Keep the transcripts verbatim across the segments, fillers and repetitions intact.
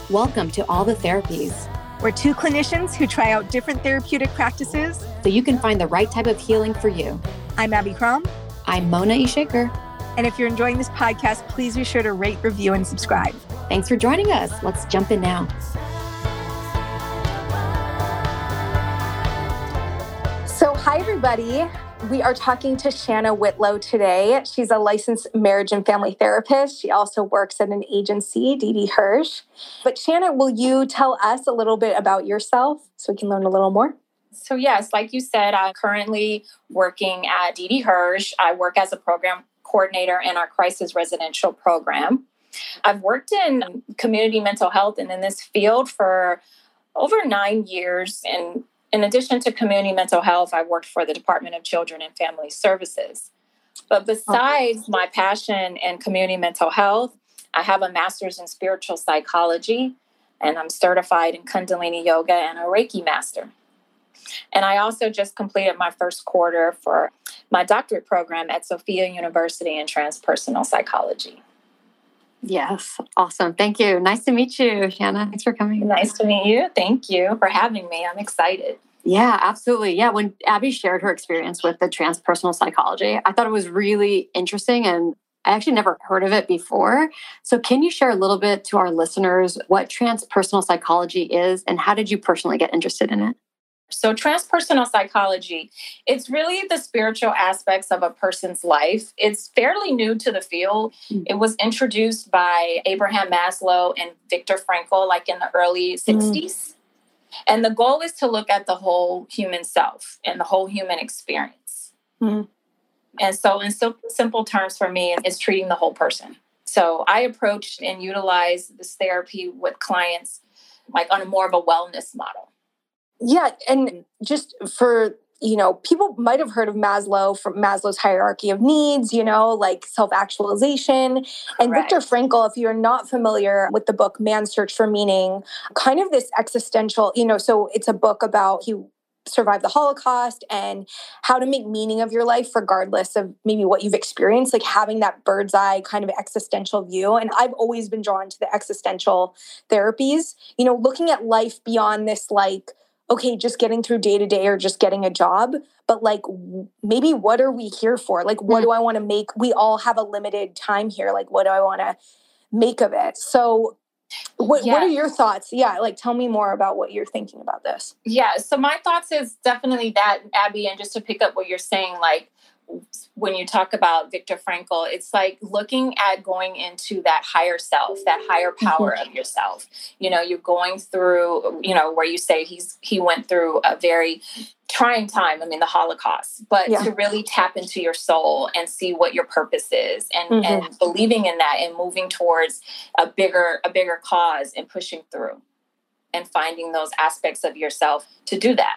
Welcome to All the Therapies. We're two clinicians who try out different therapeutic practices so you can find the right type of healing for you. I'm Abby Crom. I'm Mona E. Shaker. And if you're enjoying this podcast, please be sure to rate, review, and subscribe. Thanks for joining us. Let's jump in now. So hi, everybody. We are talking to Shanna Whitlow today. She's a licensed marriage and family therapist. She also works at an agency, D D Hirsch. But Shanna, will you tell us a little bit about yourself so we can learn a little more? So yes, like you said, I'm currently working at D D Hirsch. I work as a program coordinator in our crisis residential program. I've worked in community mental health and in this field for over nine years. And in addition to community mental health, I worked for the Department of Children and Family Services. But besides my passion in community mental health, I have a master's in spiritual psychology, and I'm certified in Kundalini Yoga and a Reiki master. And I also just completed my first quarter for my doctorate program at Sophia University in transpersonal psychology. Yes. Awesome. Thank you. Nice to meet you, Shanna. Thanks for coming. Nice to meet you. Thank you for having me. I'm excited. Yeah, absolutely. Yeah. When Abby shared her experience with the transpersonal psychology, I thought it was really interesting, and I actually never heard of it before. So can you share a little bit to our listeners what transpersonal psychology is and how did you personally get interested in it? So transpersonal psychology, it's really the spiritual aspects of a person's life. It's fairly new to the field. Mm. It was introduced by Abraham Maslow and Viktor Frankl, like in the early sixties. Mm. And the goal is to look at the whole human self and the whole human experience. Mm. And so in sim- simple terms for me, it's treating the whole person. So I approach and utilize this therapy with clients like on a more of a wellness model. Yeah. And just for, you know, people might have heard of Maslow from Maslow's hierarchy of needs, you know, like self-actualization. Correct. And Viktor Frankl, if you're not familiar with the book, Man's Search for Meaning, kind of this existential, you know, so it's a book about he survived the Holocaust and how to make meaning of your life regardless of maybe what you've experienced, like having that bird's eye kind of existential view. And I've always been drawn to the existential therapies, you know, looking at life beyond this, like, okay, just getting through day to day or just getting a job, but like maybe what are we here for? Like, what do I want to make? We all have a limited time here. Like, what do I want to make of it? So what, yeah. what are your thoughts? Yeah, like tell me more about what you're thinking about this. Yeah, so my thoughts is definitely that, Abby, and just to pick up what you're saying, like when you talk about Viktor Frankl, it's like looking at going into that higher self, that higher power mm-hmm. of yourself. You know, you're going through, you know, where you say he's he went through a very trying time, I mean, the Holocaust, but yeah. to really tap into your soul and see what your purpose is and, mm-hmm. and believing in that and moving towards a bigger, a bigger cause and pushing through and finding those aspects of yourself to do that.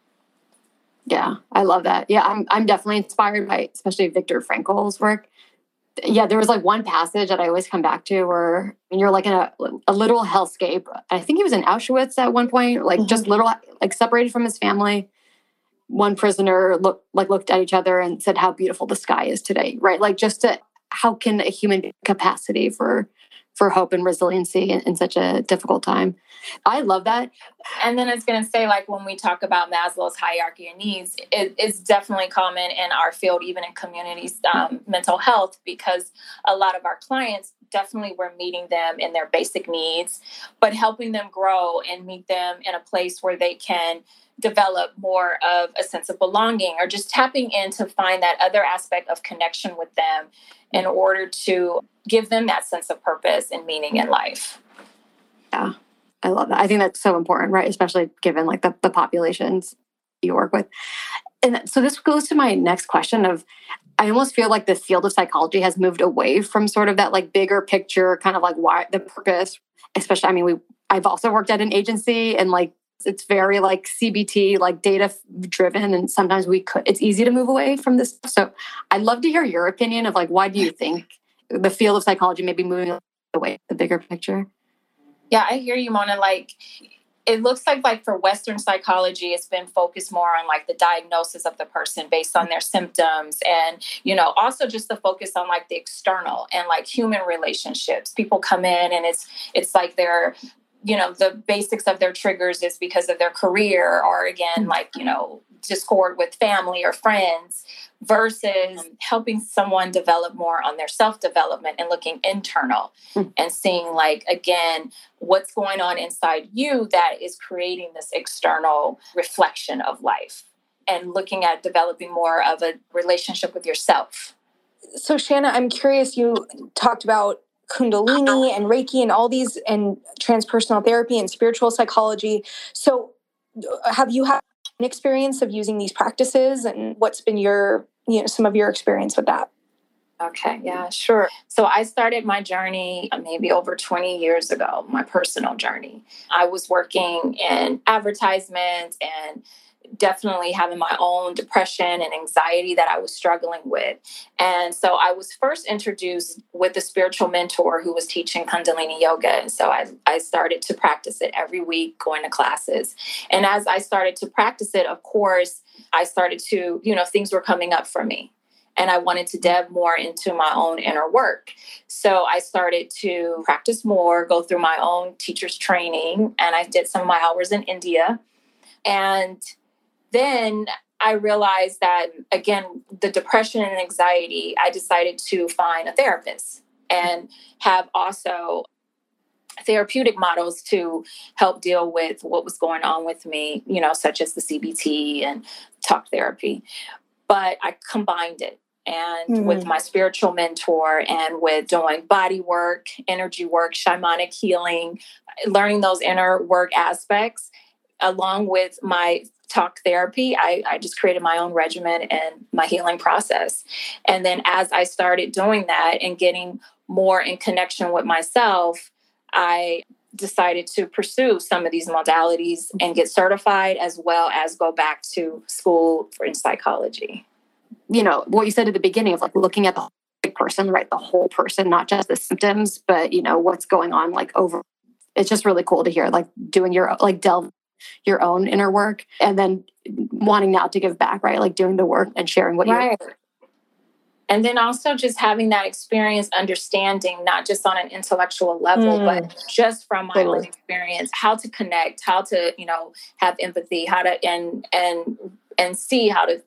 Yeah, I love that. Yeah, I'm I'm definitely inspired by especially Viktor Frankl's work. Yeah, there was like one passage that I always come back to where when you're like in a, a literal hellscape. I think he was in Auschwitz at one point, like mm-hmm. just little, like separated from his family. One prisoner looked like looked at each other and said, "How beautiful the sky is today!" Right? Like just to, how can a human capacity for for hope and resiliency in, in such a difficult time? I love that. And then it's going to say, like, when we talk about Maslow's hierarchy of needs, it, it's definitely common in our field, even in community um, mental health, because a lot of our clients definitely we're meeting them in their basic needs, but helping them grow and meet them in a place where they can develop more of a sense of belonging or just tapping in to find that other aspect of connection with them in order to give them that sense of purpose and meaning in life. Yeah. I love that. I think that's so important, right? Especially given like the, the populations you work with. And so this goes to my next question of, I almost feel like the field of psychology has moved away from sort of that like bigger picture, kind of like why the purpose, especially, I mean, we, I've also worked at an agency and like, it's very like C B T, like data driven. And sometimes we could, it's easy to move away from this. So I'd love to hear your opinion of like, why do you think the field of psychology may be moving away the bigger picture? Yeah, I hear you, Mona. Like, it looks like, like for Western psychology, it's been focused more on like the diagnosis of the person based on their symptoms. And, you know, also just the focus on like the external and like human relationships. People come in and it's, it's like they're you know, the basics of their triggers is because of their career or again, like, you know, discord with family or friends versus helping someone develop more on their self-development and looking internal mm. and seeing like, again, what's going on inside you that is creating this external reflection of life and looking at developing more of a relationship with yourself. So Shanna, I'm curious, you talked about Kundalini and Reiki and all these and transpersonal therapy and spiritual psychology. So have you had an experience of using these practices and what's been your, you know, some of your experience with that? Okay, yeah, sure. So I started my journey maybe over twenty years ago, my personal journey. I was working in advertisements and definitely having my own depression and anxiety that I was struggling with. And so I was first introduced with a spiritual mentor who was teaching Kundalini yoga. And so I, I started to practice it every week, going to classes. And as I started to practice it, of course, I started to, you know, things were coming up for me. And I wanted to delve more into my own inner work. So I started to practice more, go through my own teacher's training. And I did some of my hours in India. And then I realized that, again, the depression and anxiety, I decided to find a therapist and have also therapeutic models to help deal with what was going on with me, you know, such as the C B T and talk therapy. But I combined it. And mm-hmm. with my spiritual mentor and with doing body work, energy work, shamanic healing, learning those inner work aspects, along with my talk therapy, I, I just created my own regimen and my healing process. And then as I started doing that and getting more in connection with myself, I decided to pursue some of these modalities and get certified as well as go back to school for in psychology. You know, what you said at the beginning of like looking at the whole person, right? The whole person, not just the symptoms, but, you know, what's going on like over. It's just really cool to hear like doing your, like delve your own inner work and then wanting now to give back, right? Like doing the work and sharing what right. you're. And then also just having that experience, understanding, not just on an intellectual level, mm. but just from my totally. own experience, how to connect, how to, you know, have empathy, how to, and, and, and see how to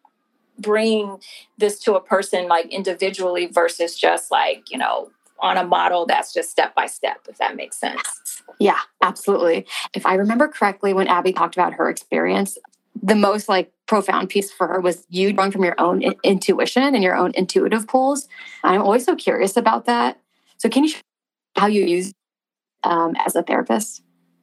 bring this to a person like individually versus just like, you know, on a model that's just step by step, if that makes sense. Yeah, absolutely. If I remember correctly, when Abby talked about her experience, the most like profound piece for her was you drawing from your own I- intuition and your own intuitive pulls. I'm always so curious about that. So can you share how you use um, as a therapist?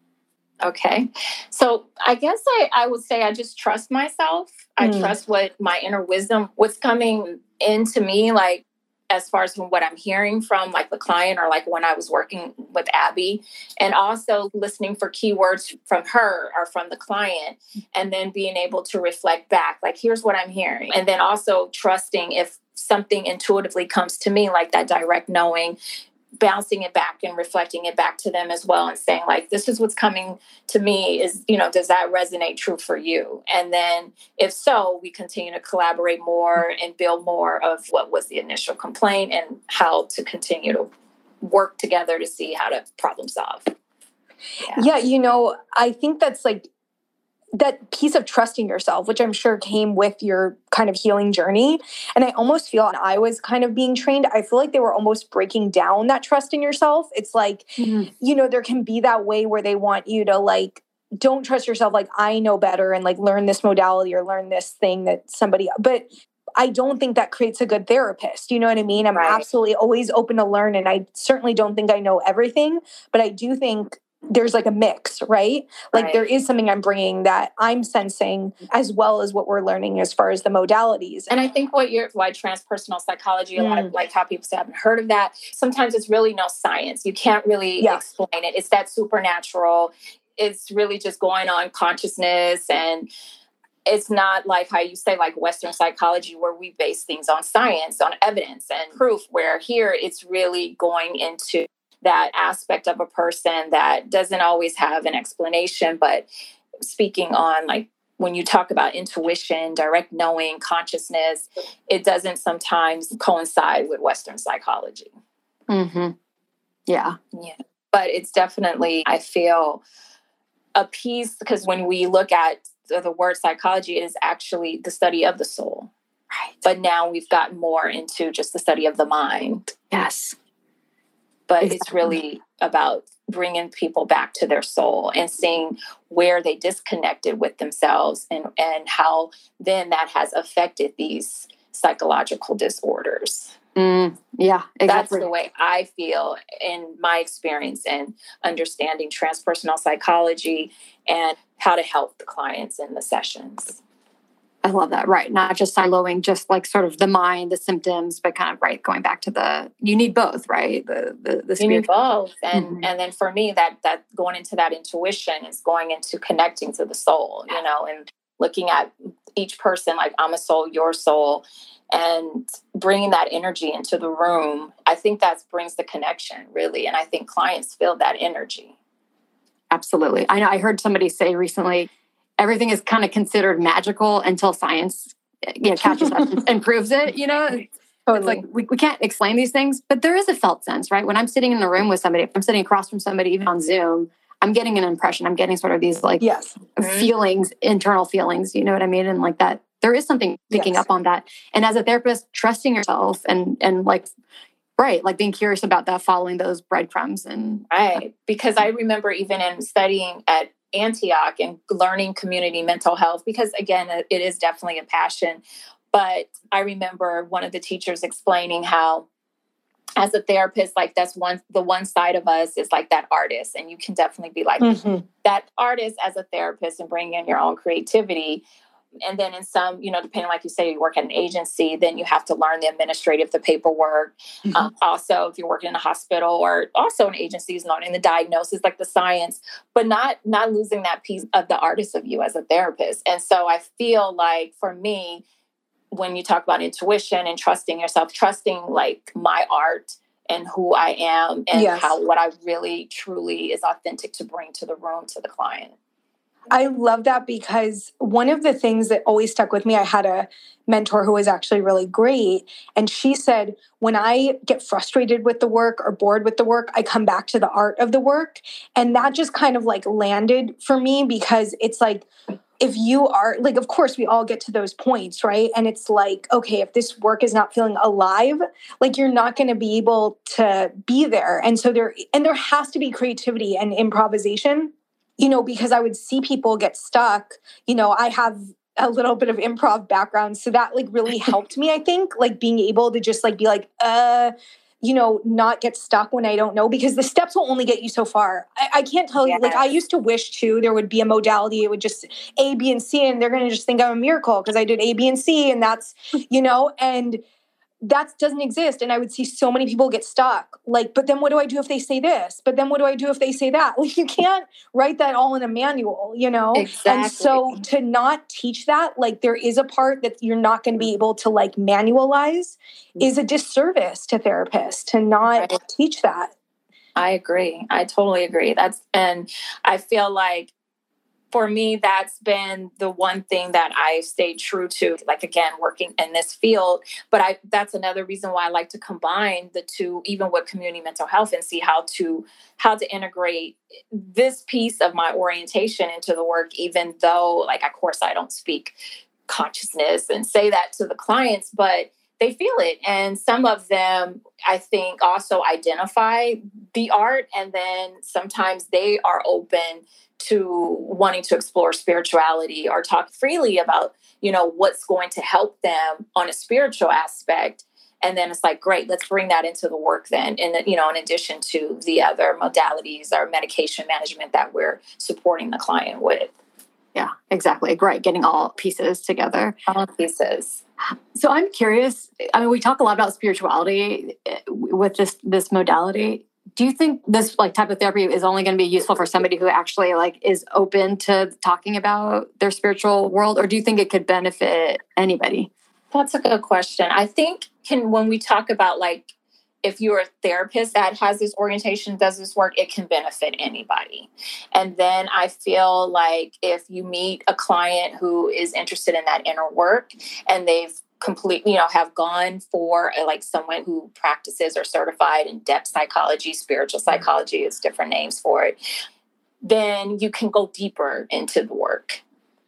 Okay. So I guess I, I would say I just trust myself. I mm. trust what my inner wisdom, what's coming into me, like as far as from what I'm hearing from like the client or like when I was working with Abby, and also listening for keywords from her or from the client, and then being able to reflect back, like, here's what I'm hearing. And then also trusting if something intuitively comes to me, like that direct knowing, bouncing it back and reflecting it back to them as well and saying like, this is what's coming to me is, you know, does that resonate true for you? And then if so, we continue to collaborate more and build more of what was the initial complaint and how to continue to work together to see how to problem solve. Yeah, yeah you know, I think that's like that piece of trusting yourself, which I'm sure came with your kind of healing journey. And I almost feel, and I was kind of being trained, I feel like they were almost breaking down that trust in yourself. It's like, mm-hmm. you know, there can be that way where they want you to like, don't trust yourself. Like, I know better and like learn this modality or learn this thing that somebody, but I don't think that creates a good therapist. You know what I mean? I'm right. absolutely always open to learn. And I certainly don't think I know everything, but I do think there's like a mix, right? Like right. there is something I'm bringing that I'm sensing as well as what we're learning as far as the modalities. And I think what you're, why transpersonal psychology, a mm. lot of like how people say, I haven't heard of that. Sometimes it's really no science. You can't really yeah. explain it. It's that supernatural. It's really just going on consciousness, and it's not like how you say like Western psychology where we base things on science, on evidence and proof, where here it's really going into that aspect of a person that doesn't always have an explanation, but speaking on like when you talk about intuition, direct knowing, consciousness, it doesn't sometimes coincide with Western psychology. Mm-hmm. Yeah. Yeah. but it's definitely, I feel, a piece, because when we look at the, the word psychology, it is actually the study of the soul. Right. But now we've gotten more into just the study of the mind. Yes. But Exactly. It's really about bringing people back to their soul and seeing where they disconnected with themselves, and, and how then that has affected these psychological disorders. Mm, yeah, exactly. That's the way I feel in my experience in understanding transpersonal psychology and how to help the clients in the sessions. I love that. Right. Not just siloing, just like sort of the mind, the symptoms, but kind of, right, going back to the, you need both, right? The, the, the you need both. And, mm-hmm. and then for me, that, that going into that intuition is going into connecting to the soul, you know, and looking at each person, like I'm a soul, your soul, and bringing that energy into the room. I think that brings the connection, really. And I think clients feel that energy. Absolutely. I know I heard somebody say recently, everything is kind of considered magical until science, you know, catches up and proves it, you know? Totally. It's like, we, we can't explain these things, but there is a felt sense, right? When I'm sitting in a room with somebody, if I'm sitting across from somebody, even on Zoom, I'm getting an impression. I'm getting sort of these like yes. feelings, internal feelings, you know what I mean? And like that, there is something picking yes. up on that. And as a therapist, trusting yourself and, and like, right, like being curious about that, following those breadcrumbs. And right. Because I remember even in studying at Antioch and learning community mental health, because again, it is definitely a passion. But I remember one of the teachers explaining how, as a therapist, like that's one, the one side of us is like that artist. And you can definitely be like mm-hmm. that artist as a therapist and bring in your own creativity. And then in some, you know, depending, like you say, you work at an agency, then you have to learn the administrative, the paperwork. Mm-hmm. Um, also, if you're working in a hospital or also in agencies, learning the diagnosis, like the science, but not not losing that piece of the artist of you as a therapist. And so I feel like for me, when you talk about intuition and trusting yourself, trusting like my art and who I am and yes. how what I really truly is authentic to bring to the room, to the client. I love that, because one of the things that always stuck with me, I had a mentor who was actually really great. And she said, when I get frustrated with the work or bored with the work, I come back to the art of the work. And that just kind of like landed for me, because it's like, if you are like, of course, we all get to those points, right? And it's like, okay, if this work is not feeling alive, like you're not going to be able to be there. And so there, and there has to be creativity and improvisation. You know, because I would see people get stuck. You know, I have a little bit of improv background. So that like really helped me, I think, like being able to just like be like, uh, you know, not get stuck when I don't know, because the steps will only get you so far. I, I can't tell yes. you, like I used to wish too, there would be a modality. It would just A, B, and C, and they're going to just think I'm a miracle because I did A, B, and C. And that's, you know, and that doesn't exist. And I would see so many people get stuck. Like, but then what do I do if they say this? But then what do I do if they say that? Like, you can't write that all in a manual, you know? Exactly. And so to not teach that, like there is a part that you're not going to be able to like manualize, is a disservice to therapists to not right. teach that. I agree. I totally agree. That's, and I feel like for me, that's been the one thing that I stayed true to, like, again, working in this field. But I, that's another reason why I like to combine the two, even with community mental health, and see how to, how to integrate this piece of my orientation into the work, even though, like, of course, I don't speak consciousness and say that to the clients, but they feel it. And some of them, I think, also identify the art. And then sometimes they are open to wanting to explore spirituality or talk freely about, you know, what's going to help them on a spiritual aspect. And then it's like, great, let's bring that into the work then. And, you know, in addition to the other modalities or medication management that we're supporting the client with. Yeah, exactly. Great. Getting all pieces together. All pieces. So I'm curious, I mean, we talk a lot about spirituality with this, this modality. Do you think this like type of therapy is only going to be useful for somebody who actually like is open to talking about their spiritual world? Or do you think it could benefit anybody? That's a good question. I think can when we talk about like, if you're a therapist that has this orientation, does this work, it can benefit anybody. And then I feel like if you meet a client who is interested in that inner work and they've completely, you know, have gone for uh, like someone who practices or certified in depth psychology, spiritual psychology, it's different names for it, then you can go deeper into the work,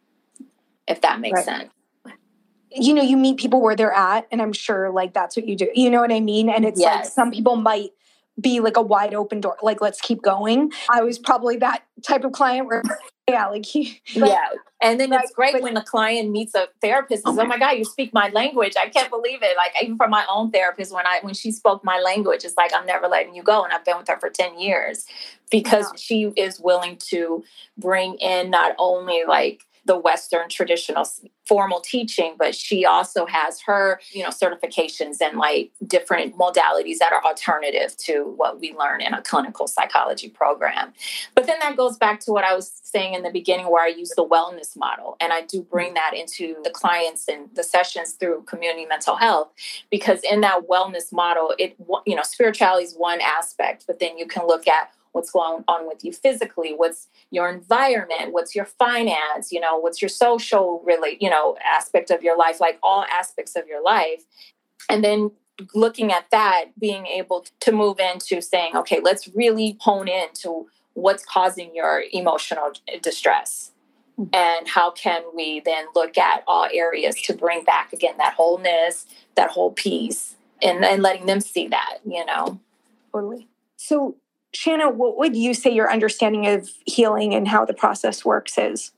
if that makes Right. sense. You know, you meet people where they're at, and I'm sure like that's what you do. You know what I mean? And it's like Yes. some people might be like a wide open door, like let's keep going. I was probably that type of client where, yeah, like he, but, Yeah. And then Right, it's great but- when a client meets a therapist and Oh says, oh my- my God, you speak my language. I can't believe it. Like even for my own therapist, when I when she spoke my language, it's like I'm never letting you go. And I've been with her for ten years because Yeah. she is willing to bring in not only like the Western traditional s- formal teaching, but she also has her, you know, certifications and like different modalities that are alternative to what we learn in a clinical psychology program. But then that goes back to what I was saying in the beginning, where I use the wellness model. And I do bring that into the clients and the sessions through community mental health, because in that wellness model, it, you know, spirituality is one aspect, but then you can look at what's going on with you physically, what's your environment, what's your finance, you know, what's your social really, you know, aspect of your life, like all aspects of your life. And then looking at that, being able to move into saying, okay, let's really hone into what's causing your emotional distress. And how can we then look at all areas to bring back, again, that wholeness, that whole piece, and, and letting them see that, you know. Totally. So, Shanna, what would you say your understanding of healing and how the process works is?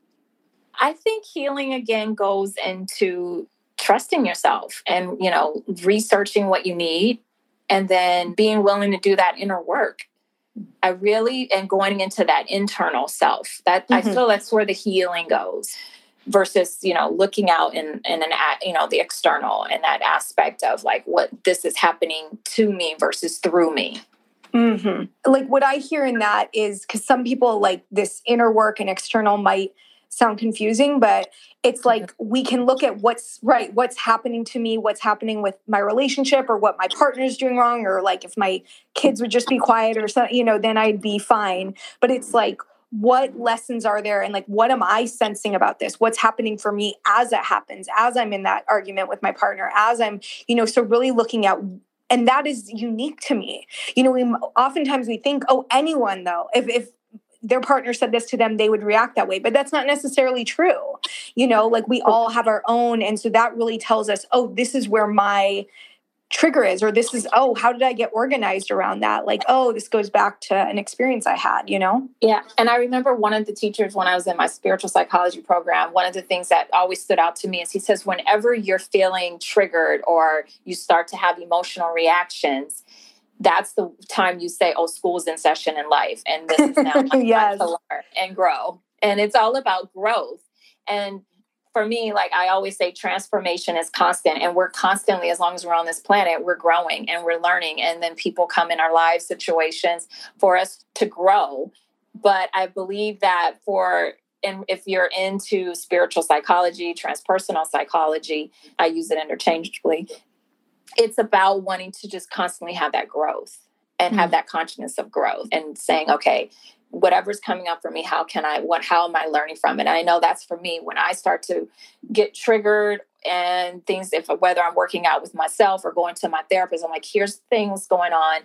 I think healing, again, goes into trusting yourself and, you know, researching what you need and then being willing to do that inner work. I really am going into that internal self. That Mm-hmm. I feel that's where the healing goes versus, you know, looking out in, in an, you know, the external and that aspect of like what this is happening to me versus through me. Mm-hmm. Like what I hear in that is because some people like this inner work and external might sound confusing, but it's like we can look at what's right, what's happening to me, what's happening with my relationship or what my partner's doing wrong, or like if my kids would just be quiet or something, you know, then I'd be fine. But it's like, what lessons are there? And like, what am I sensing about this? What's happening for me as it happens, as I'm in that argument with my partner, as I'm, you know, so really looking at. And that is unique to me. You know, we oftentimes we think, oh, anyone though, if if their partner said this to them, they would react that way. But that's not necessarily true. You know, like we all have our own. And so that really tells us, oh, this is where my trigger is, or this is, oh, how did I get organized around that? Like, oh, this goes back to an experience I had, you know? Yeah. And I remember one of the teachers when I was in my spiritual psychology program, one of the things that always stood out to me is he says, whenever you're feeling triggered or you start to have emotional reactions, that's the time you say, oh, school's in session in life. And this is now my Yes. time to learn and grow. And it's all about growth. And for me, like I always say, transformation is constant, and we're constantly, as long as we're on this planet, we're growing and we're learning. And then people come in our lives, situations for us to grow. But I believe that for, and if you're into spiritual psychology, transpersonal psychology, I use it interchangeably. It's about wanting to just constantly have that growth and have that consciousness of growth and saying, okay, whatever's coming up for me, how can I, what, how am I learning from it? And I know that's for me when I start to get triggered and things, if whether I'm working out with myself or going to my therapist, I'm like, here's things going on.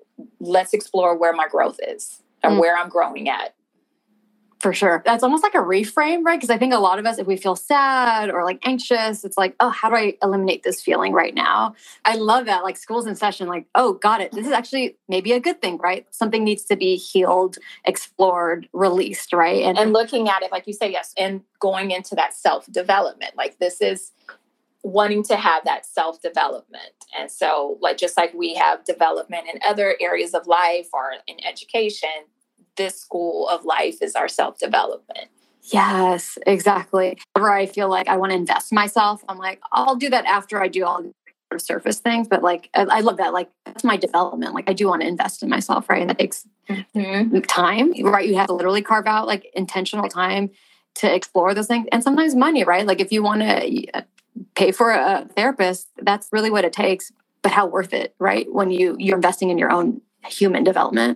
Let's explore where my growth is or mm. where I'm growing at. For sure. That's almost like a reframe, right? Because I think a lot of us, if we feel sad or like anxious, it's like, oh, how do I eliminate this feeling right now? I love that. Like school's in session, like, oh, got it. This is actually maybe a good thing, right? Something needs to be healed, explored, released, right? And, and looking at it, like you say, yes, and going into that self-development. Like this is wanting to have that self-development. And so like, just like we have development in other areas of life or in education, this school of life is our self-development. Yes, exactly. Whenever I feel like I want to invest in myself, I'm like, I'll do that after I do all the surface things. But like, I, I love that. Like, that's my development. Like, I do want to invest in myself, right? And that takes mm-hmm. time, right? You have to literally carve out like intentional time to explore those things. And sometimes money, right? Like if you want to pay for a therapist, that's really what it takes. But how worth it, right? When you, you're investing in your own human development.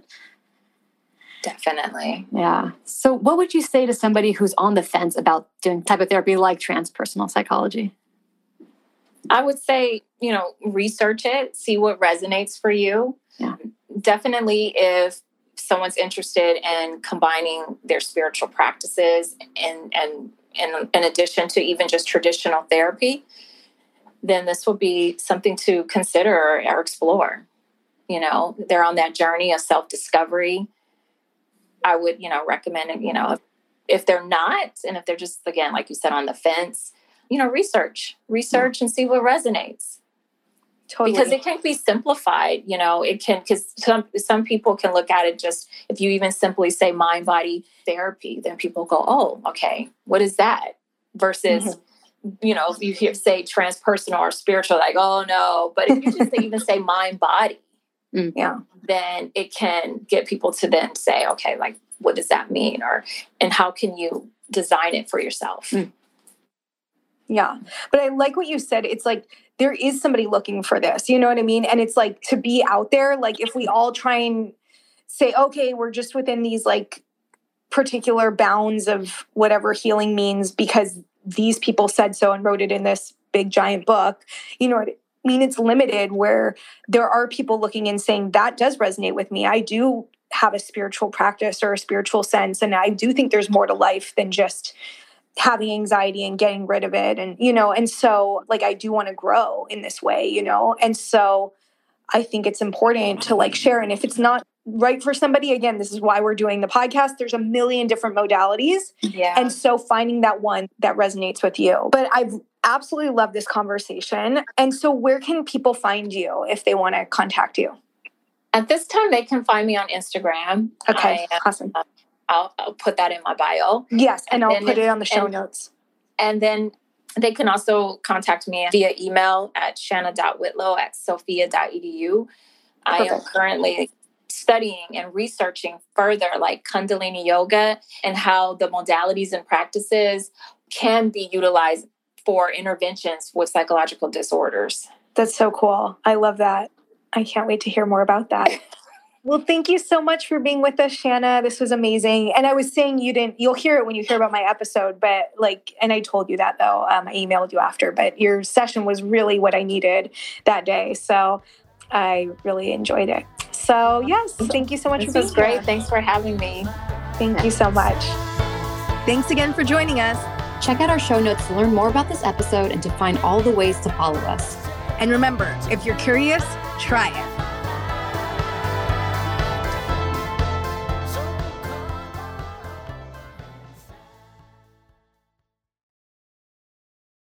Definitely. Yeah. So what would you say to somebody who's on the fence about doing type of therapy like transpersonal psychology? I would say, you know, research it, see what resonates for you. Yeah. Definitely if someone's interested in combining their spiritual practices and, and, and in addition to even just traditional therapy, then this would be something to consider or explore. You know, they're on that journey of self-discovery. I would, you know, recommend it, you know, if, if they're not, and if they're just, again, like you said, on the fence, you know, research, research and see what resonates. Totally. Because it can be simplified, you know, it can, because some, some people can look at it just, if you even simply say mind body therapy, then people go, oh, okay, what is that? Versus, mm-hmm. you know, if you hear, say transpersonal or spiritual, like, oh no, but if you just even say mind body, mm, yeah, then it can get people to then say, okay, like, what does that mean? Or, and how can you design it for yourself? Mm. Yeah. But I like what you said. It's like, there is somebody looking for this, you know what I mean? And it's like to be out there, like if we all try and say, okay, we're just within these like particular bounds of whatever healing means because these people said so and wrote it in this big giant book, you know what I mean? It's limited where there are people looking and saying, that does resonate with me. I do have a spiritual practice or a spiritual sense. And I do think there's more to life than just having anxiety and getting rid of it. And, you know, and so like, I do want to grow in this way, you know? And so I think it's important to like share. And if it's not right for somebody, again, this is why we're doing the podcast. There's a million different modalities. Yeah. And so finding that one that resonates with you. But I've absolutely loved this conversation. And so where can people find you if they want to contact you? At this time, they can find me on Instagram. Okay. I, awesome. Uh, I'll, I'll put that in my bio. Yes, and, and I'll put if, it on the show and, notes. And then they can also contact me via email at shanna dot whitlow at sophia dot e d u. I am currently studying and researching further like Kundalini Yoga and how the modalities and practices can be utilized for interventions with psychological disorders. That's so cool. I love that. I can't wait to hear more about that. Well, thank you so much for being with us, Shanna. This was amazing. And I was saying you didn't, you'll hear it when you hear about my episode, but like, and I told you that though, um, I emailed you after, but your session was really what I needed that day. So I really enjoyed it. So yes, thank you so much this for being was great. here. Thanks for having me. Thank you so much. Thanks again for joining us. Check out our show notes to learn more about this episode and to find all the ways to follow us. And remember, if you're curious, try it.